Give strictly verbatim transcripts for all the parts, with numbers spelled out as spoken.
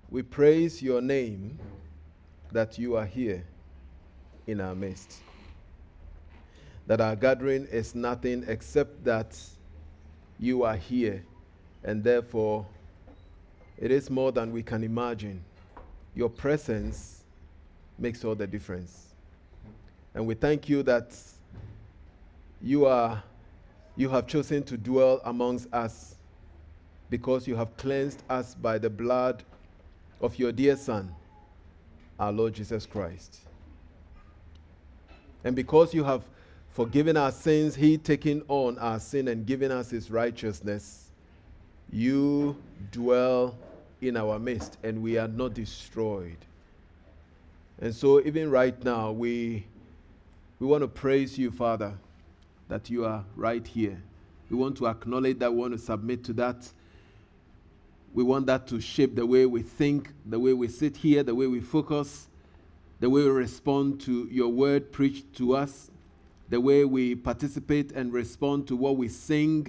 we praise your name that you are here in our midst. That our gathering is nothing except that you are here, and therefore it is more than we can imagine. Your presence makes all the difference. And we thank you that you are you have chosen to dwell amongst us because you have cleansed us by the blood of your dear Son, our Lord Jesus Christ. And because you have forgiven our sins, he taking on our sin and giving us his righteousness, you dwell in our midst and we are not destroyed. And so even right now, we, we want to praise you, Father, that you are right here. We want to acknowledge that, we want to submit to that. We want that to shape the way we think, the way we sit here, the way we focus, the way we respond to your word preached to us, the way we participate and respond to what we sing,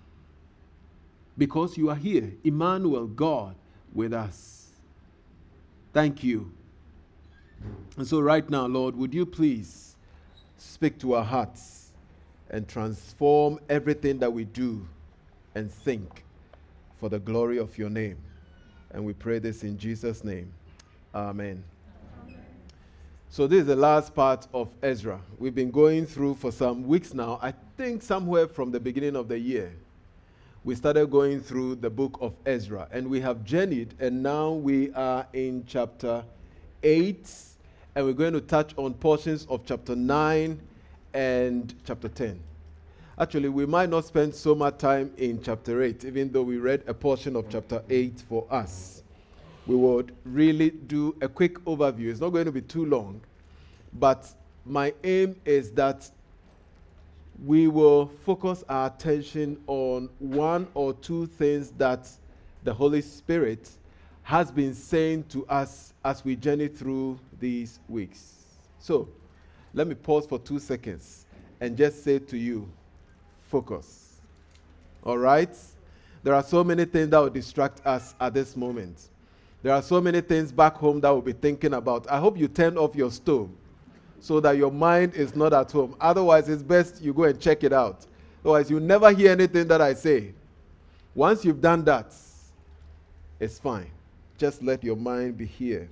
because you are here, Emmanuel, God with us. Thank you. And so right now, Lord, would you please speak to our hearts and transform everything that we do and think for the glory of your name. And we pray this in Jesus' name. Amen. Amen. So this is the last part of Ezra. We've been going through for some weeks now. I think somewhere from the beginning of the year, we started going through the book of Ezra. And we have journeyed, and now we are in chapter eight. And we're going to touch on portions of chapter nine and chapter ten. Actually, we might not spend so much time in chapter eight, even though we read a portion of chapter eight for us. We would really do a quick overview. It's not going to be too long, but my aim is that we will focus our attention on one or two things that the Holy Spirit has been saying to us as we journey through these weeks. So, let me pause for two seconds and just say to you, focus. All right? There are so many things that will distract us at this moment. There are so many things back home that we'll be thinking about. I hope you turn off your stove so that your mind is not at home. Otherwise, it's best you go and check it out. Otherwise, you never hear anything that I say. Once you've done that, it's fine. Just let your mind be here.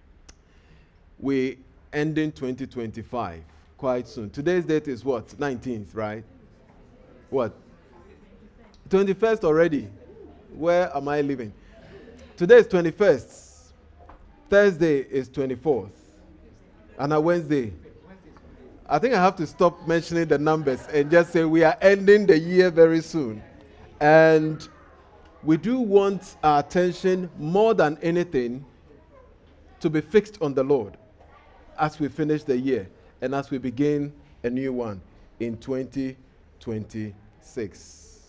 We ending twenty twenty-five quite soon. Today's date is what? nineteenth, right? What? twenty-first already. Where am I living? Today is twenty-first. Thursday is twenty-fourth. And a Wednesday. I think I have to stop mentioning the numbers and just say we are ending the year very soon. And we do want our attention more than anything to be fixed on the Lord as we finish the year and as we begin a new one in twenty twenty-six.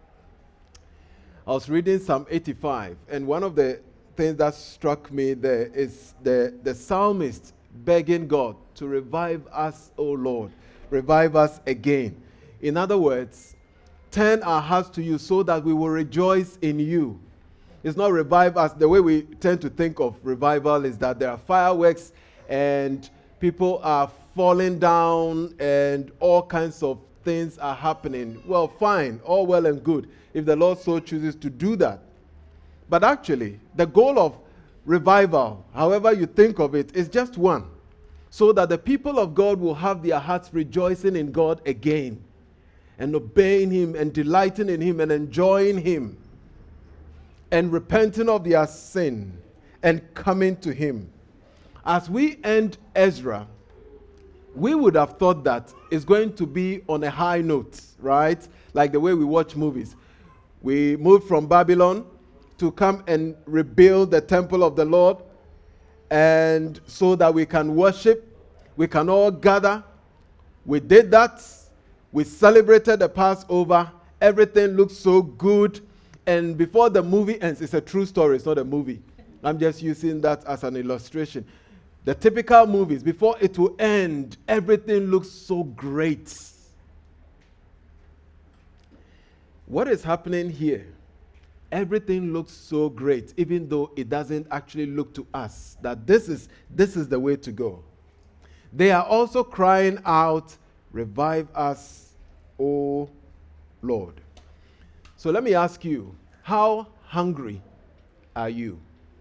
I was reading Psalm eighty-five, and one of the things that struck me there is the, the psalmist begging God to revive us, O Lord, revive us again. In other words, turn our hearts to you so that we will rejoice in you. It's not revive us. The way we tend to think of revival is that there are fireworks and people are falling down and all kinds of things are happening. Well, fine, all well and good if the Lord so chooses to do that. But actually, the goal of revival, however you think of it, is just one. So that the people of God will have their hearts rejoicing in God again and obeying him and delighting in him and enjoying him and repenting of their sin and coming to him. As we end Ezra, we would have thought that it's going to be on a high note, right? Like the way we watch movies. We moved from Babylon to come and rebuild the temple of the Lord, and so that we can worship, we can all gather. We did that. We celebrated the Passover. Everything looks so good. And before the movie ends, it's a true story, it's not a movie. I'm just using that as an illustration. The typical movies, before it will end, everything looks so great. What is happening here everything looks so great, even though it doesn't actually look to us that this is, this is the way to go. They are also crying out, revive us, O Lord. So let me ask you, how hungry are you?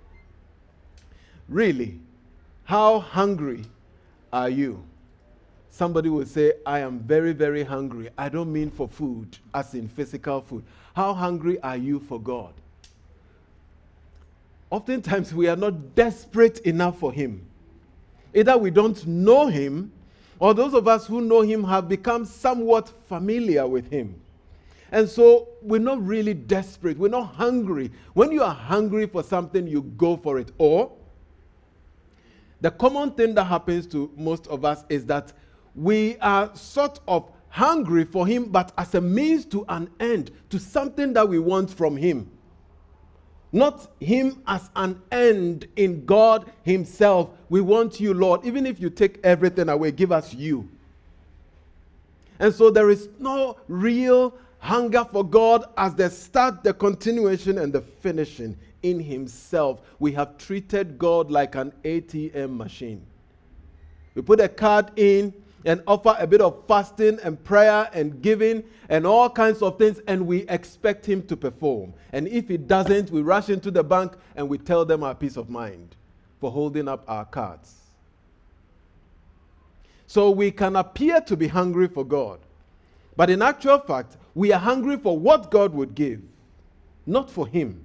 Really, how hungry are you? Somebody will say, I am very, very hungry. I don't mean for food, as in physical food. How hungry are you for God? Oftentimes, we are not desperate enough for Him. Either we don't know Him, or those of us who know Him have become somewhat familiar with Him. And so, we're not really desperate. We're not hungry. When you are hungry for something, you go for it. Or, the common thing that happens to most of us is that we are sort of hungry for Him, but as a means to an end, to something that we want from Him. Not Him as an end in God Himself. We want you, Lord. Even if you take everything away, give us you. And so there is no real hunger for God as the start, the continuation, and the finishing in Himself. We have treated God like an A T M machine. We put a card in and offer a bit of fasting and prayer and giving and all kinds of things, and we expect Him to perform. And if He doesn't, we rush into the bank and we tell them our peace of mind for holding up our cards. So we can appear to be hungry for God, but in actual fact, we are hungry for what God would give, not for Him.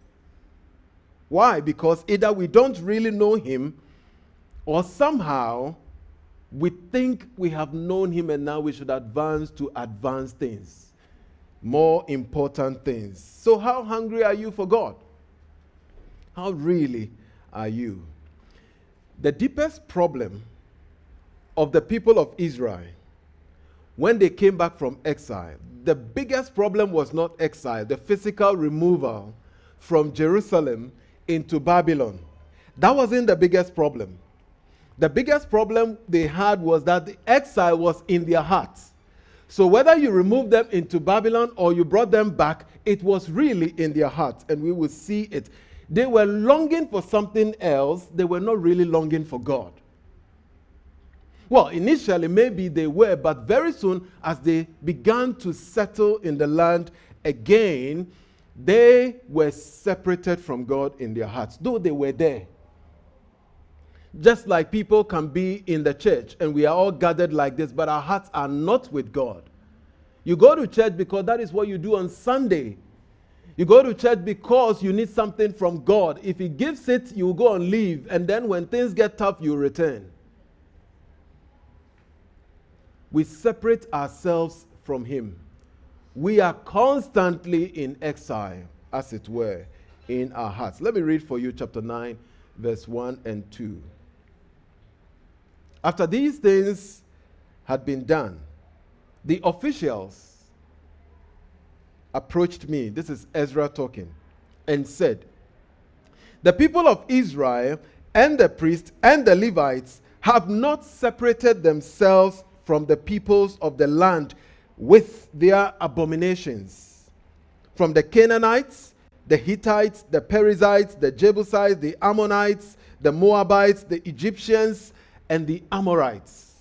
Why? Because either we don't really know Him, or somehow we think we have known Him and now we should advance to advanced things, more important things. So how hungry are you for God? How really are you? The deepest problem of the people of Israel when they came back from exile, the biggest problem was not exile, the physical removal from Jerusalem into Babylon. That wasn't the biggest problem. The biggest problem they had was that the exile was in their hearts. So whether you removed them into Babylon or you brought them back, it was really in their hearts, and we will see it. They were longing for something else. They were not really longing for God. Well, initially maybe they were, but very soon as they began to settle in the land again, they were separated from God in their hearts, though they were there. Just like people can be in the church and we are all gathered like this, but our hearts are not with God. You go to church because that is what you do on Sunday. You go to church because you need something from God. If He gives it, you will go and leave. And then when things get tough, you return. We separate ourselves from Him. We are constantly in exile, as it were, in our hearts. Let me read for you chapter nine, verse one and two. After these things had been done, the officials approached me, this is Ezra talking, and said, the people of Israel and the priests and the Levites have not separated themselves from the peoples of the land with their abominations. From the Canaanites, the Hittites, the Perizzites, the Jebusites, the Ammonites, the Moabites, the Egyptians, and the Amorites.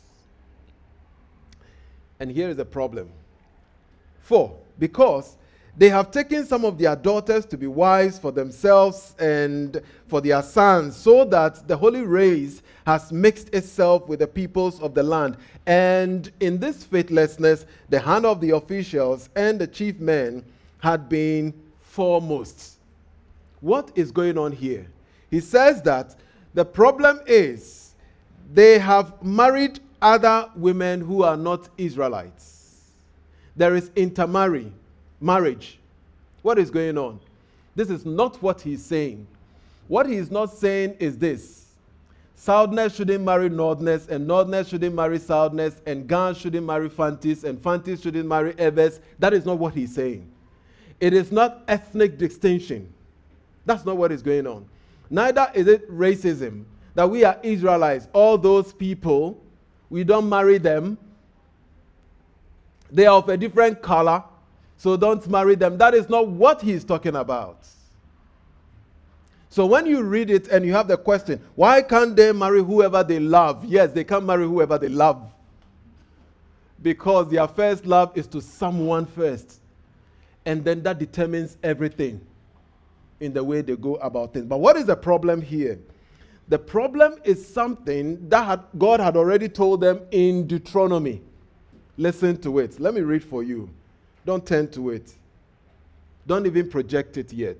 And here is the problem. Four, because they have taken some of their daughters to be wives for themselves and for their sons, so that the holy race has mixed itself with the peoples of the land. And in this faithlessness, the hand of the officials and the chief men had been foremost. What is going on here? He says that the problem is they have married other women who are not Israelites. There is intermarry, marriage. What is going on? This is not what he's saying. What he is not saying is this. Southerners shouldn't marry Northerners, and Northerners shouldn't marry Southerners, and Gans shouldn't marry Fantis, and Fantis shouldn't marry Evers. That is not what he's saying. It is not ethnic distinction. That's not what is going on. Neither is it racism, that we are Israelites. All those people, we don't marry them. They are of a different color. so don't marry them. That is not what he's talking about. So when you read it and you have the question, why can't they marry whoever they love? Yes, they can marry whoever they love. Because their first love is to someone first. And then that determines everything in the way they go about things. But what is the problem here? The problem is something that had, God had already told them in Deuteronomy. Listen to it. Let me read for you. Don't turn to it. Don't even project it yet.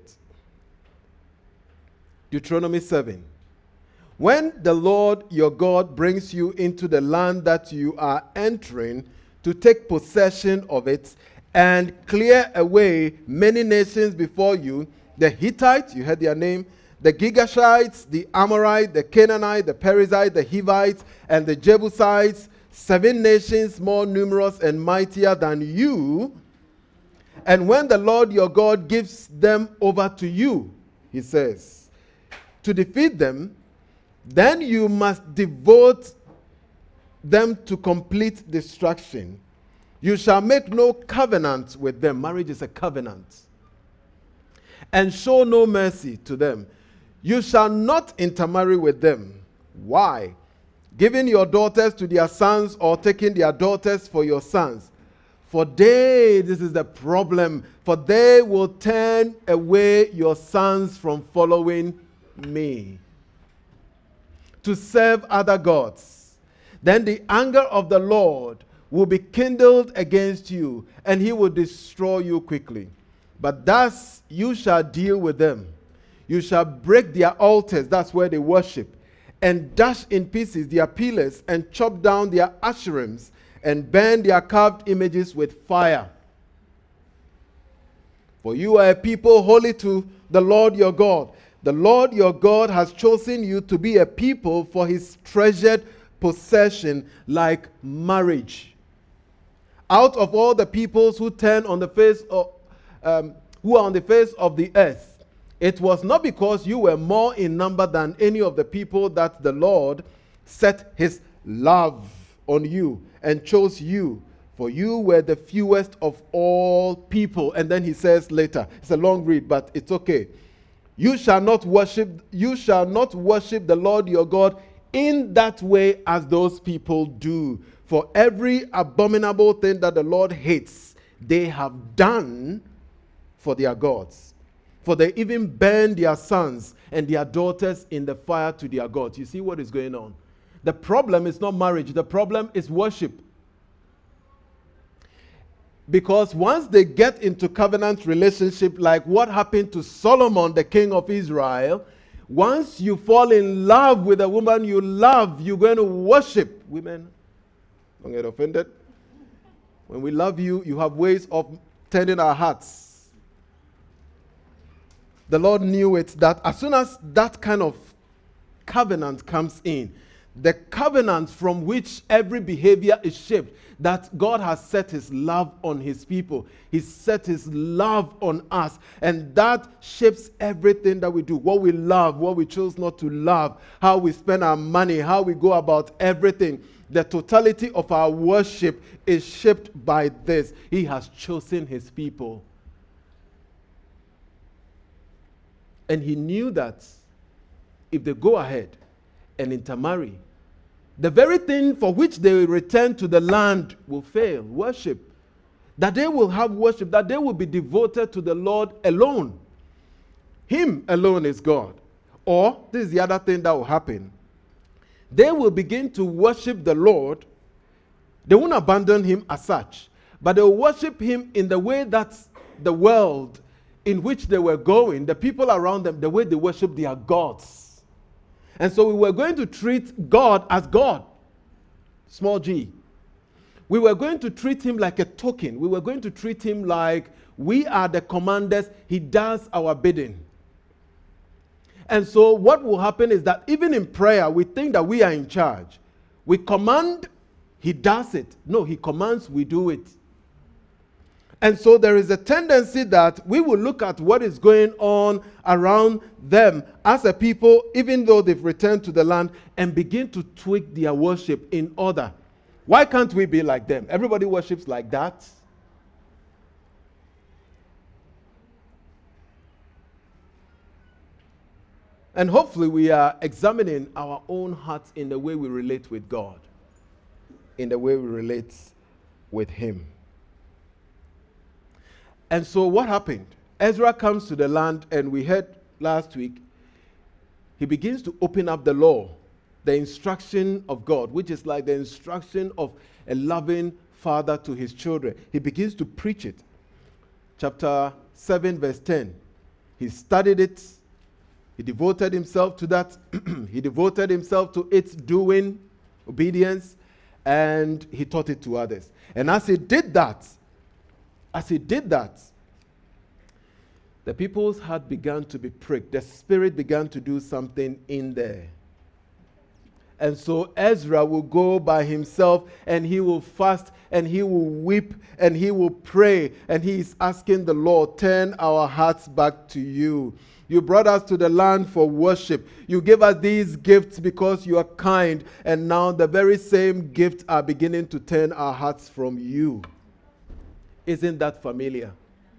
Deuteronomy seven. When the Lord your God brings you into the land that you are entering to take possession of it and clear away many nations before you, the Hittites, you heard their name, the Girgashites, the Amorites, the Canaanites, the Perizzites, the Hivites, and the Jebusites, seven nations more numerous and mightier than you. And when the Lord your God gives them over to you, he says, to defeat them, then you must devote them to complete destruction. You shall make no covenant with them. Marriage is a covenant. And show no mercy to them. You shall not intermarry with them. Why? Giving your daughters to their sons or taking their daughters for your sons. For they, this is the problem, for they will turn away your sons from following me to serve other gods. Then the anger of the Lord will be kindled against you, and he will destroy you quickly. But thus you shall deal with them. You shall break their altars, that's where they worship, and dash in pieces their pillars, and chop down their Asherims, and burn their carved images with fire. For you are a people holy to the Lord your God. The Lord your God has chosen you to be a people for his treasured possession, like marriage. Out of all the peoples who turn on the face of, um, who are on the face of the earth, it was not because you were more in number than any of the people that the Lord set his love on you and chose you, for you were the fewest of all people. And then he says later, it's a long read, but it's okay. You shall not worship, you shall not worship the Lord your God in that way as those people do. For every abominable thing that the Lord hates, they have done for their gods. For they even burn their sons and their daughters in the fire to their gods. You see what is going on? The problem is not marriage. The problem is worship. Because once they get into covenant relationship, like what happened to Solomon, the king of Israel, once you fall in love with a woman you love, you're going to worship. Women, don't get offended. When we love you, you have ways of turning our hearts. The Lord knew it, that as soon as that kind of covenant comes in, the covenant from which every behavior is shaped, that God has set his love on his people. He set his love on us. And that shapes everything that we do. What we love, what we choose not to love, how we spend our money, how we go about everything. The totality of our worship is shaped by this. He has chosen his people. And he knew that if they go ahead and intermarry, the very thing for which they return to the land will fail. Worship. That they will have worship. That they will be devoted to the Lord alone. Him alone is God. Or, this is the other thing that will happen. They will begin to worship the Lord. They won't abandon him as such. But they will worship him in the way that the world in which they were going, the people around them, the way they worship their gods. And so we were going to treat God as God, small g. We were going to treat him like a token. We were going to treat him like we are the commanders. He does our bidding. And so what will happen is that even in prayer, we think that we are in charge. We command, he does it. No, he commands, we do it. And so there is a tendency that we will look at what is going on around them as a people, even though they've returned to the land, and begin to tweak their worship in order. Why can't we be like them? Everybody worships like that. And hopefully we are examining our own hearts in the way we relate with God, in the way we relate with Him. And so what happened? Ezra comes to the land, and we heard last week, he begins to open up the law, the instruction of God, which is like the instruction of a loving father to his children. He begins to preach it. Chapter seven, verse ten. He studied it. He devoted himself to that. He devoted himself to its doing, obedience, and he taught it to others. And as he did that, as he did that, the people's heart began to be pricked. The Spirit began to do something in there. And so Ezra will go by himself, and he will fast, and he will weep, and he will pray, and he is asking the Lord, turn our hearts back to you. You brought us to the land for worship. You gave us these gifts because you are kind, and now the very same gifts are beginning to turn our hearts from you. Isn't that familiar?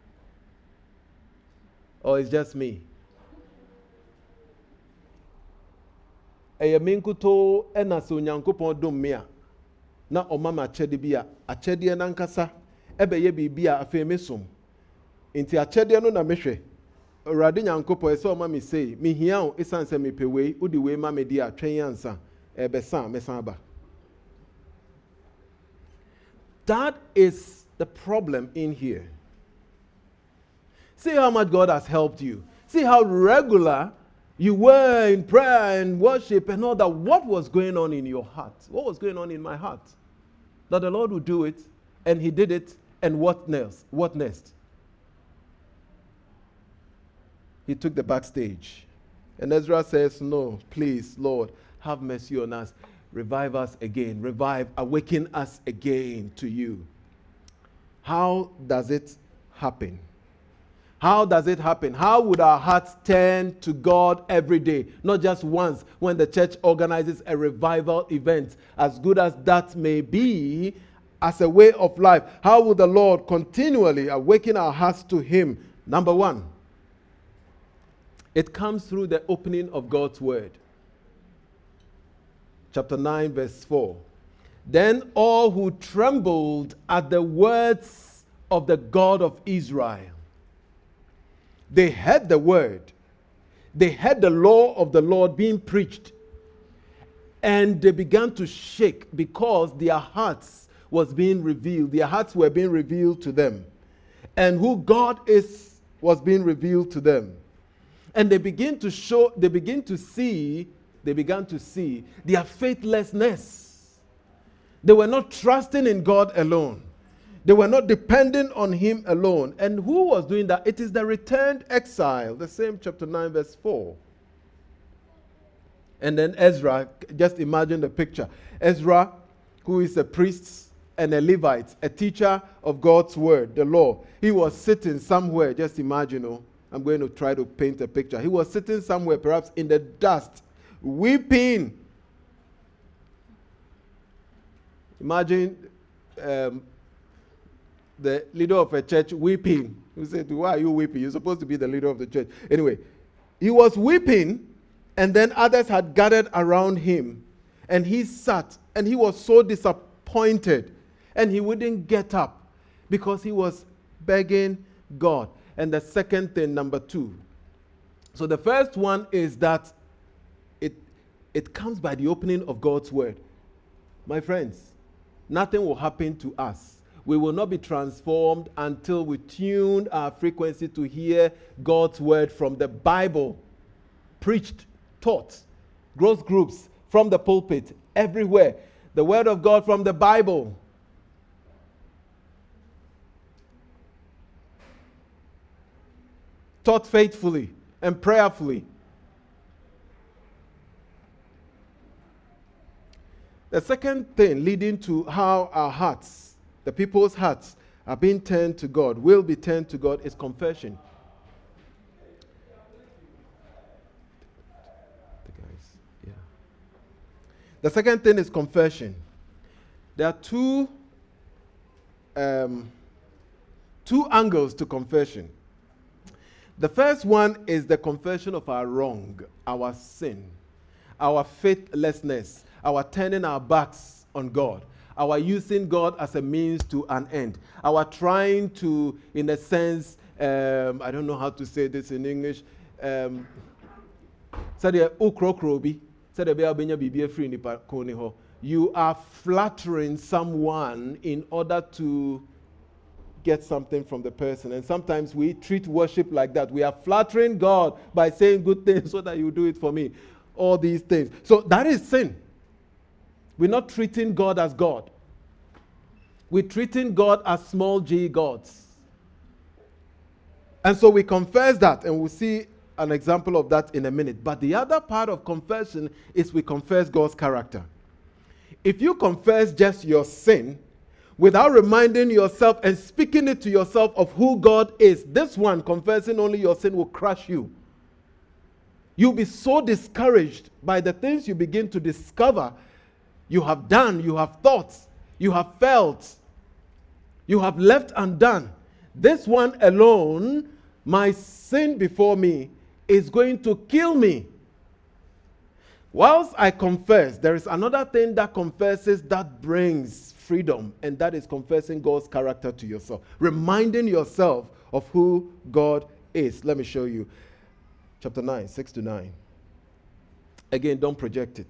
Or it's just me? Ɛyɛ me nkuto ɛna sɛ Onyankopɔn dom me a na ɔma me akyɛde bi a akyɛdeɛ nankasa ɛbɛyɛ biribi a afei me som. Nti akyɛdeɛ no na mehwɛ. Awurade Nyankopɔn ɛsɛ ɔma me sei, mehia wo ɛsiane sɛ mepɛ wei, wode wei ma me di a twɛn ansa ɛbɛsa mesan aba. That is the problem in here. See how much God has helped you. See how regular you were in prayer and worship and all that. What was going on in your heart? What was going on in my heart? That the Lord would do it, and He did it, and what next? What next? He took the backstage. And Ezra says, no, please, Lord, have mercy on us. Revive us again. Revive, awaken us again to you. How does it happen? How does it happen? How would our hearts turn to God every day? Not just once when the church organizes a revival event, as good as that may be, as a way of life. How would the Lord continually awaken our hearts to Him? Number one, it comes through the opening of God's word. Chapter nine, verse four. Then all who trembled at the words of the God of Israel, they heard the word. They heard the law of the Lord being preached. And they began to shake because their hearts was being revealed. Their hearts were being revealed to them. And who God is was being revealed to them. And they begin to show, they begin to see, they began to see their faithlessness. They were not trusting in God alone. They were not depending on Him alone. And who was doing that? It is the returned exile. The same chapter nine, verse four. And then Ezra, just imagine the picture. Ezra, who is a priest and a Levite, a teacher of God's word, the law. He was sitting somewhere, just imagine, oh, I'm going to try to paint a picture. He was sitting somewhere, perhaps in the dust, weeping. Imagine um, the leader of a church weeping. You said, why are you weeping? You're supposed to be the leader of the church. Anyway, he was weeping, and then others had gathered around him, and he sat, and he was so disappointed, and he wouldn't get up because he was begging God. And the second thing, number two. So the first one is that it, it comes by the opening of God's word. My friends, nothing will happen to us. We will not be transformed until we tune our frequency to hear God's word from the Bible, preached, taught, growth groups, from the pulpit, everywhere. The word of God from the Bible. Taught faithfully and prayerfully. The second thing leading to how our hearts, the people's hearts, are being turned to God, will be turned to God, is confession. The guys, yeah. The second thing is confession. There are two, um, two angles to confession. The first one is the confession of our wrong, our sin, our faithlessness, our turning our backs on God, our using God as a means to an end, our trying to, in a sense, um, I don't know how to say this in English, um, you are flattering someone in order to get something from the person. And sometimes we treat worship like that. We are flattering God by saying good things so that you do it for me. All these things. So that is sin. We're not treating God as God. We're treating God as small g gods. And so we confess that, and we'll see an example of that in a minute. But the other part of confession is we confess God's character. If you confess just your sin, without reminding yourself and speaking it to yourself of who God is, this one, confessing only your sin, will crush you. You'll be so discouraged by the things you begin to discover you have done, you have thought, you have felt, you have left undone. This one alone, my sin before me, is going to kill me. Whilst I confess, there is another thing that confesses that brings freedom, and that is confessing God's character to yourself, reminding yourself of who God is. Let me show you. Chapter nine, six to nine. Again, don't project it.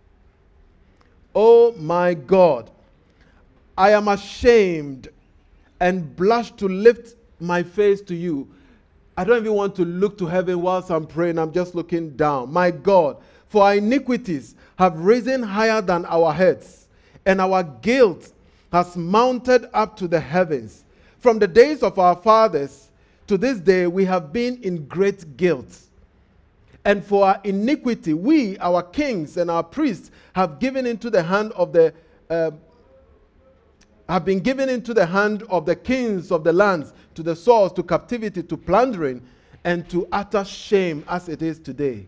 Oh my God, I am ashamed and blush to lift my face to you. I don't even want to look to heaven whilst I'm praying. I'm just looking down. My God, for our iniquities have risen higher than our heads, and our guilt has mounted up to the heavens. From the days of our fathers to this day, we have been in great guilt. And for our iniquity, we, our kings and our priests, have given into the hand of the uh, have been given into the hand of the kings of the lands, to the swords, to captivity, to plundering, and to utter shame as it is today.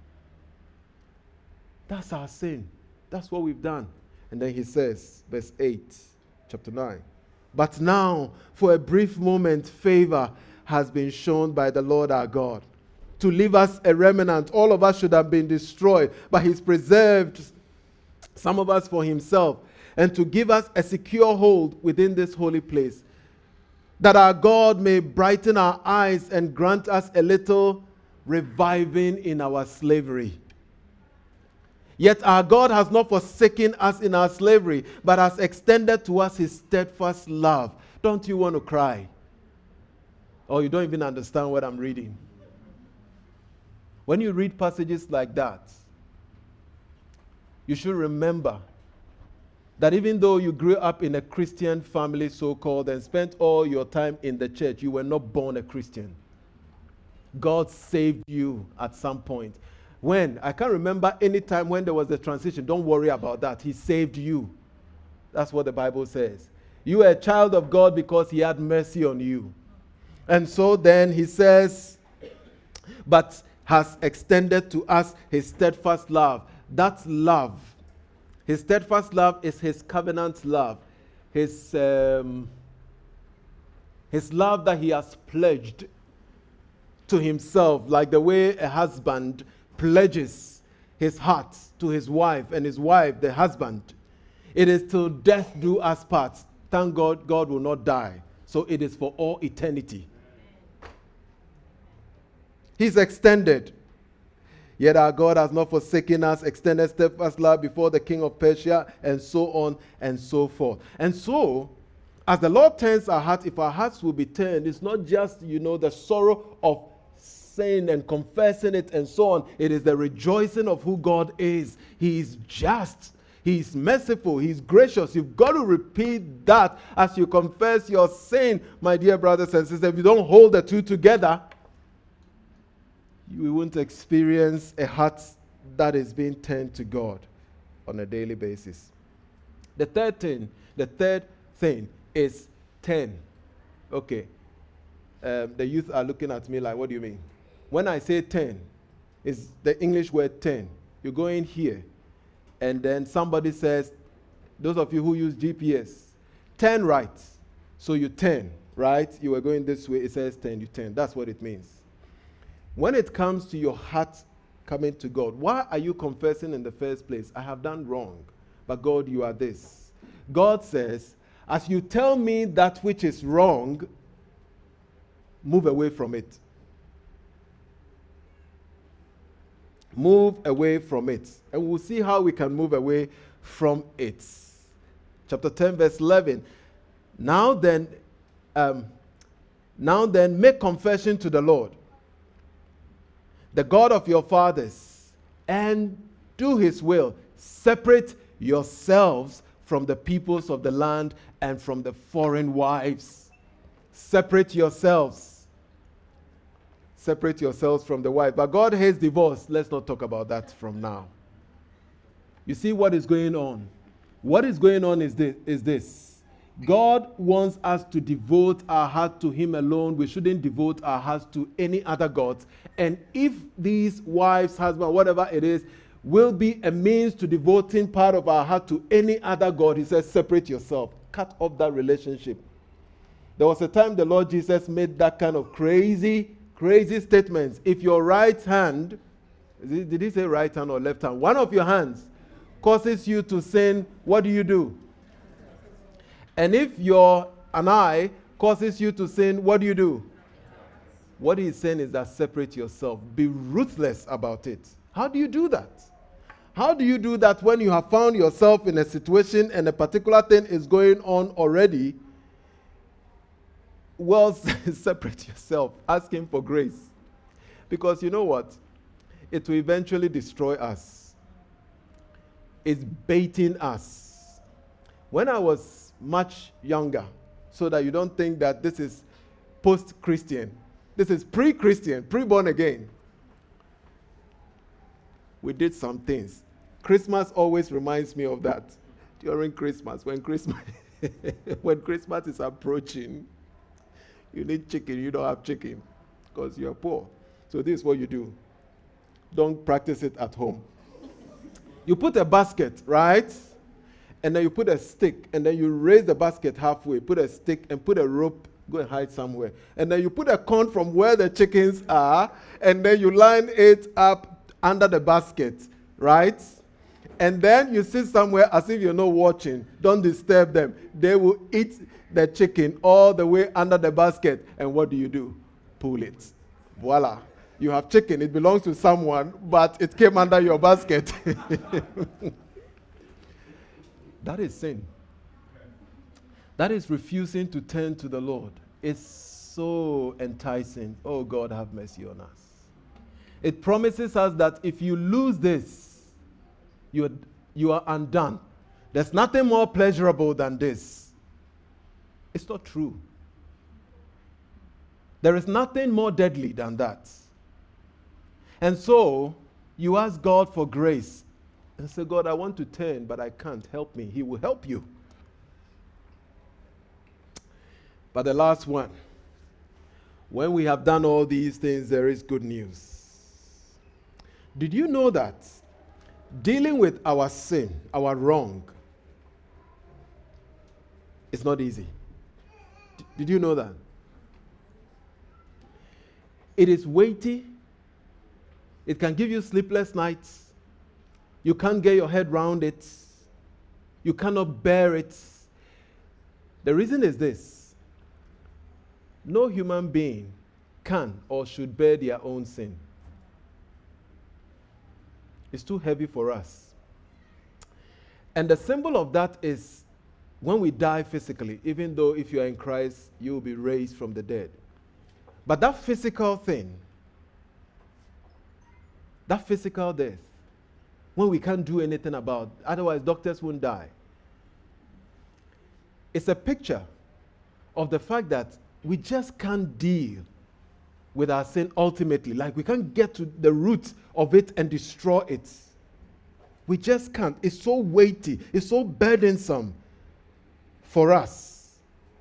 That's our sin. That's what we've done. And then he says, verse eight, chapter nine. But now, for a brief moment, favor has been shown by the Lord our God, to leave us a remnant. All of us should have been destroyed, but he's preserved some of us for himself, and to give us a secure hold within this holy place, that our God may brighten our eyes and grant us a little reviving in our slavery. Yet our God has not forsaken us in our slavery, but has extended to us his steadfast love. Don't you want to cry? Or you don't even understand what I'm reading? When you read passages like that, you should remember that even though you grew up in a Christian family, so-called, and spent all your time in the church, you were not born a Christian. God saved you at some point. When? I can't remember any time when there was a transition. Don't worry about that. He saved you. That's what the Bible says. You were a child of God because he had mercy on you. And so then he says, but has extended to us his steadfast love. That's love. His steadfast love is his covenant love. His, um, his love that he has pledged to himself, like the way a husband pledges his heart to his wife, and his wife, the husband. It is till death do us part. Thank God, God will not die. So it is for all eternity. He's extended. Yet our God has not forsaken us, extended steadfast love before the king of Persia, and so on and so forth. And so, as the Lord turns our hearts, if our hearts will be turned, it's not just, you know, the sorrow of sin and confessing it and so on. It is the rejoicing of who God is. He is just. He's merciful. He's gracious. You've got to repeat that as you confess your sin, my dear brothers and sisters. If you don't hold the two together, you won't experience a heart that is being turned to God on a daily basis. The third thing, the third thing is ten. Okay. Um, the youth are looking at me like, what do you mean? When I say ten, it's the English word ten. You go in here, and then somebody says, those of you who use G P S, turn right. So you turn, right? You were going this way, it says ten, you turn. That's what it means. When it comes to your heart coming to God, why are you confessing in the first place? I have done wrong, but God, you are this. God says, as you tell me that which is wrong, move away from it. Move away from it. And we'll see how we can move away from it. Chapter ten, verse eleven. Now then, um, now then, make confession to the Lord, the God of your fathers, and do his will. Separate yourselves from the peoples of the land and from the foreign wives. Separate yourselves. Separate yourselves from the wife. But God hates divorce. Let's not talk about that from now. You see what is going on? What is going on is this, is this. God wants us to devote our heart to him alone. We shouldn't devote our hearts to any other gods. And if these wives, husband, whatever it is, will be a means to devoting part of our heart to any other god, he says, separate yourself. Cut off that relationship. There was a time the Lord Jesus made that kind of crazy, crazy statements. If your right hand, did he say right hand or left hand? One of your hands causes you to sin, what do you do? And if your an eye causes you to sin, what do you do? What he's saying is that separate yourself. Be ruthless about it. How do you do that? How do you do that when you have found yourself in a situation and a particular thing is going on already? Well, separate yourself. Ask him for grace. Because you know what? It will eventually destroy us. It's baiting us. When I was much younger, so that you don't think that this is post-Christian. This is pre-Christian, pre-born again. We did some things. Christmas always reminds me of that. During Christmas, when Christmas, when Christmas is approaching, you need chicken, you don't have chicken because you're poor. So this is what you do. Don't practice it at home. You put a basket, right? And then you put a stick, and then you raise the basket halfway, put a stick and put a rope, go and hide somewhere. And then you put a corn from where the chickens are, and then you line it up under the basket, right? And then you sit somewhere as if you're not watching. Don't disturb them. They will eat the chicken all the way under the basket. And what do you do? Pull it. Voila. You have chicken. It belongs to someone, but it came under your basket. That is sin. That is refusing to turn to the Lord. It's so enticing. Oh, God, have mercy on us. It promises us that if you lose this, you are, you are undone. There's nothing more pleasurable than this. It's not true. There is nothing more deadly than that. And so, you ask God for grace. And say, God, I want to turn, but I can't. Help me. He will help you. But the last one. When we have done all these things, there is good news. Did you know that dealing with our sin, our wrong, is not easy? D- did you know that? It is weighty. It can give you sleepless nights. You can't get your head around it. You cannot bear it. The reason is this. No human being can or should bear their own sin. It's too heavy for us. And the symbol of that is when we die physically, even though if you are in Christ, you will be raised from the dead. But that physical thing, that physical death, when we can't do anything about it, otherwise doctors won't die. It's a picture of the fact that we just can't deal with our sin ultimately. Like we can't get to the root of it and destroy it. We just can't. It's so weighty. It's so burdensome for us.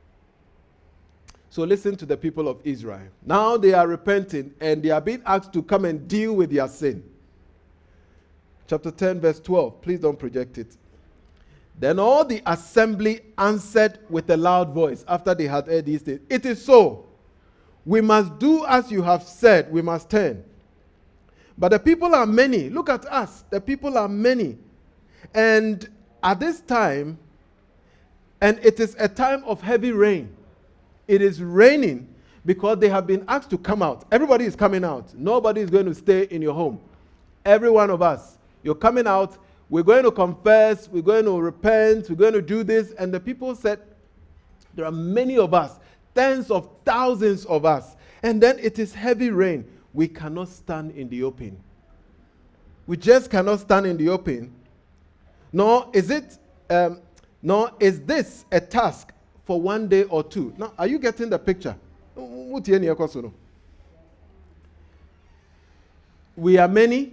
So listen to the people of Israel. Now they are repenting and they are being asked to come and deal with their sin. Chapter ten, verse twelve. Please don't project it. Then all the assembly answered with a loud voice after they had heard these things. It is so. We must do as you have said. We must turn. But the people are many. Look at us. The people are many. And at this time, and it is a time of heavy rain. It is raining because they have been asked to come out. Everybody is coming out. Nobody is going to stay in your home. Every one of us. You're coming out. We're going to confess. We're going to repent. We're going to do this. And the people said, there are many of us. Tens of thousands of us. And then it is heavy rain. We cannot stand in the open. We just cannot stand in the open. Nor is it, um, nor is this a task for one day or two. Now, are you getting the picture? We are many,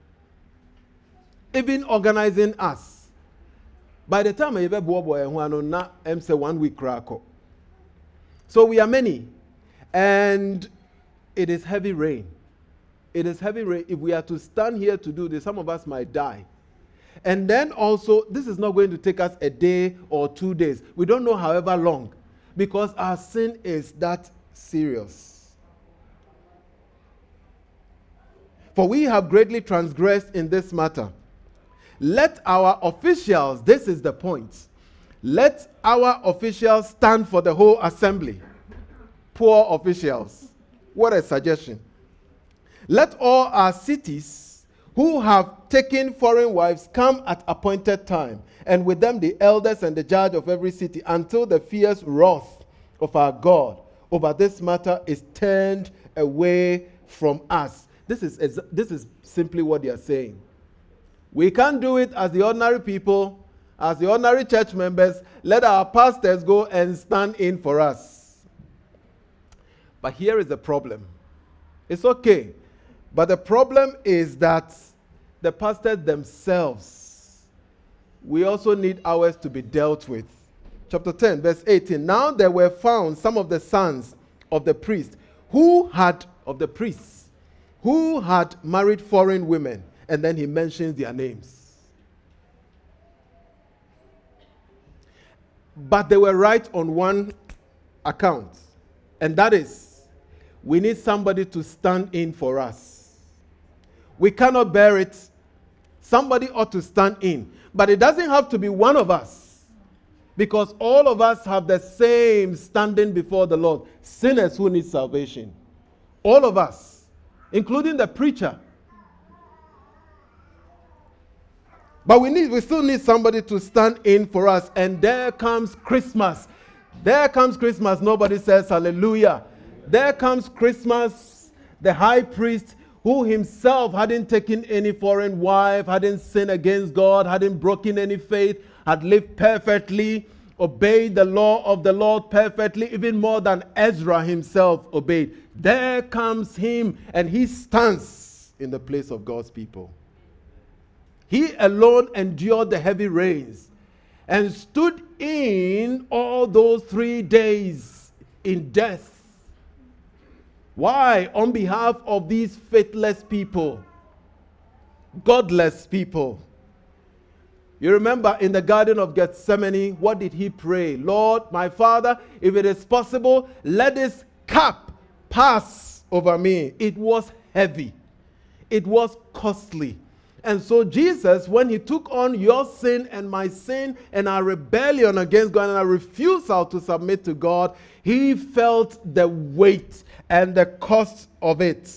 even organizing us. By the time I ever I'm say one week crack. So we are many, and it is heavy rain. It is heavy rain. If we are to stand here to do this, some of us might die. And then also, this is not going to take us a day or two days. We don't know however long, because our sin is that serious. For we have greatly transgressed in this matter. Let our officials, this is the point, let our officials stand for the whole assembly. Poor officials. What a suggestion. Let all our cities who have taken foreign wives come at appointed time, and with them the elders and the judge of every city, until the fierce wrath of our God over this matter is turned away from us. This is, this is simply what they are saying. We can't do it as the ordinary people, as the ordinary church members. Let our pastors go and stand in for us. But here is the problem. It's okay. But the problem is that the pastors themselves, we also need ours to be dealt with. Chapter ten, verse eighteen. Now there were found some of the sons of the priest who had, of the priests, who had married foreign women. And then he mentions their names. But they were right on one account. And that is, we need somebody to stand in for us. We cannot bear it. Somebody ought to stand in. But it doesn't have to be one of us. Because all of us have the same standing before the Lord. Sinners who need salvation. All of us. Including the preacher. But we need, we still need somebody to stand in for us. And there comes Christmas. There comes Christmas. Nobody says hallelujah. There comes Christmas. The high priest, who himself hadn't taken any foreign wife, hadn't sinned against God, hadn't broken any faith, had lived perfectly, obeyed the law of the Lord perfectly, even more than Ezra himself obeyed. There comes him, and he stands in the place of God's people. He alone endured the heavy rains and stood in all those three days in death. Why? On behalf of these faithless people, godless people. You remember in the Garden of Gethsemane, what did he pray? Lord, my Father, if it is possible, let this cup pass over me. It was heavy. It was costly. And so Jesus, when he took on your sin and my sin and our rebellion against God and our refusal to submit to God, he felt the weight and the cost of it.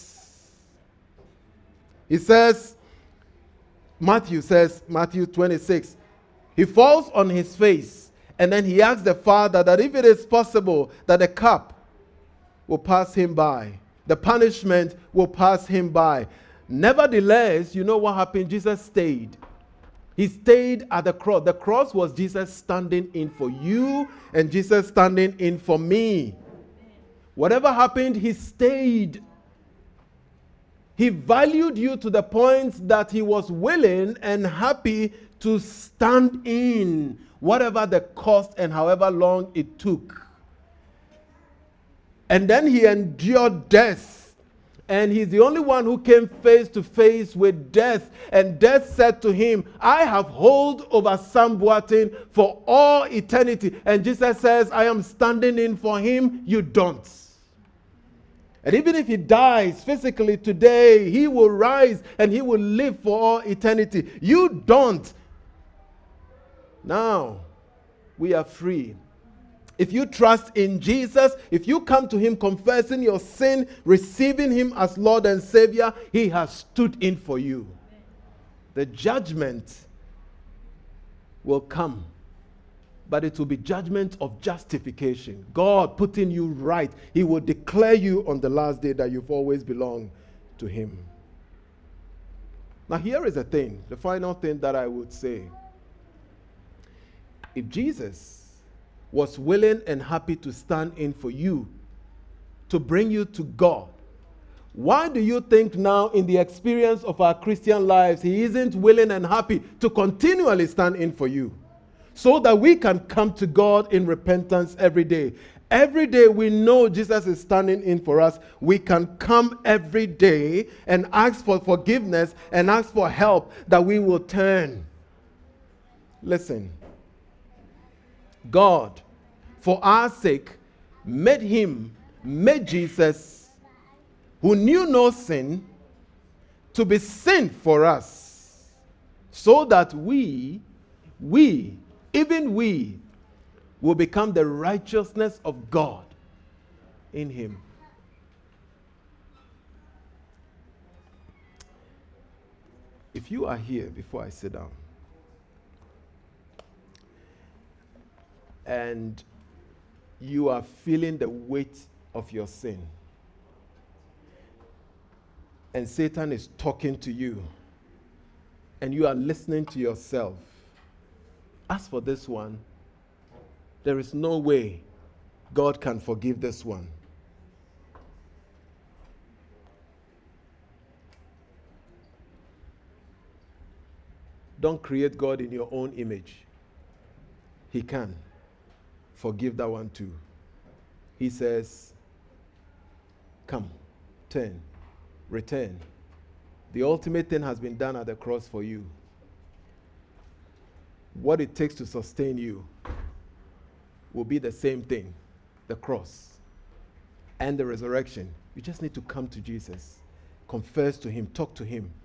He says, Matthew says, Matthew twenty-six, he falls on his face and then he asks the Father that if it is possible that the cup will pass him by, the punishment will pass him by. Nevertheless, you know what happened? Jesus stayed. He stayed at the cross. The cross was Jesus standing in for you and Jesus standing in for me. Whatever happened, he stayed. He valued you to the point that he was willing and happy to stand in, whatever the cost and however long it took. And then he endured death. And he's the only one who came face to face with death. And death said to him, I have hold over Sam Boateng for all eternity. And Jesus says, I am standing in for him. You don't. And even if he dies physically today, he will rise and he will live for all eternity. You don't. Now, we are free. If you trust in Jesus, if you come to him confessing your sin, receiving him as Lord and Savior, he has stood in for you. The judgment will come, but it will be judgment of justification. God putting you right. He will declare you on the last day that you've always belonged to him. Now here is the thing, the final thing that I would say. If Jesus was willing and happy to stand in for you, to bring you to God, why do you think now in the experience of our Christian lives, he isn't willing and happy to continually stand in for you so that we can come to God in repentance every day? Every day we know Jesus is standing in for us. We can come every day and ask for forgiveness and ask for help that we will turn. Listen. God, for our sake, made him, made Jesus, who knew no sin, to be sin for us, so that we, we, even we, will become the righteousness of God in him. If you are here, before I sit down, and you are feeling the weight of your sin, and Satan is talking to you, and you are listening to yourself, as for this one, there is no way God can forgive this one. Don't create God in your own image. He can forgive that one too. He says, come, turn, return. The ultimate thing has been done at the cross for you. What it takes to sustain you will be the same thing, the cross and the resurrection. You just need to come to Jesus, confess to him, talk to him,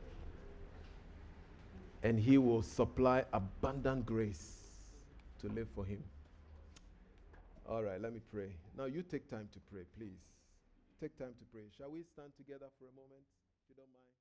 and he will supply abundant grace to live for him. All right, let me pray. Now you take time to pray, please. Take time to pray. Shall we stand together for a moment, if you don't mind?